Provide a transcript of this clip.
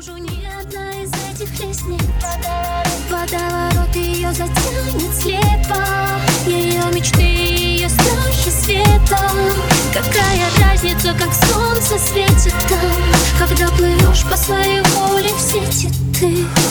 наружу ни одна из этих лестниц. Водоворот ее затянет слепо, ее мечты, ее страхи светом. Какая разница, как солнце светит там, когда плывешь по своей воле в сети ты.